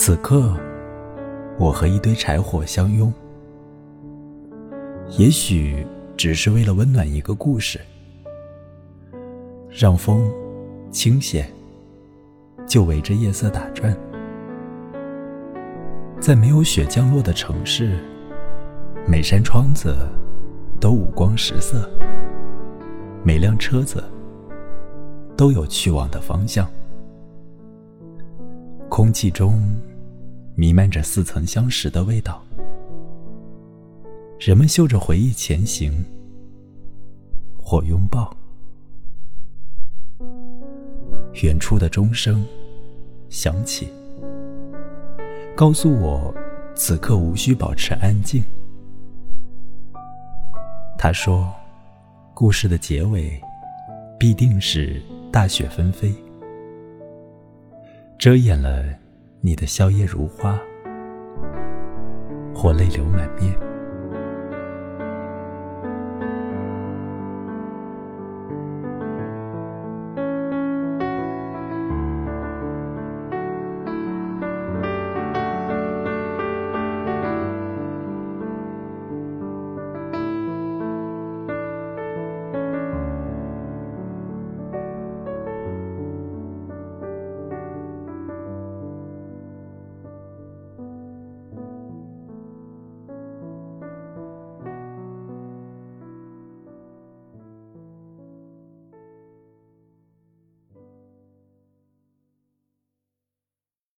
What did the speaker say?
此刻，我和一堆柴火相拥，也许只是为了温暖一个故事，让风清闲，就围着夜色打转。在没有雪降落的城市，每扇窗子都五光十色，每辆车子都有去往的方向。空气中弥漫着似曾相识的味道，人们嗅着回忆前行，或拥抱。远处的钟声响起，告诉我此刻无需保持安静。他说，故事的结尾必定是大雪纷飞，遮掩了你的笑靥如花，或泪流满面。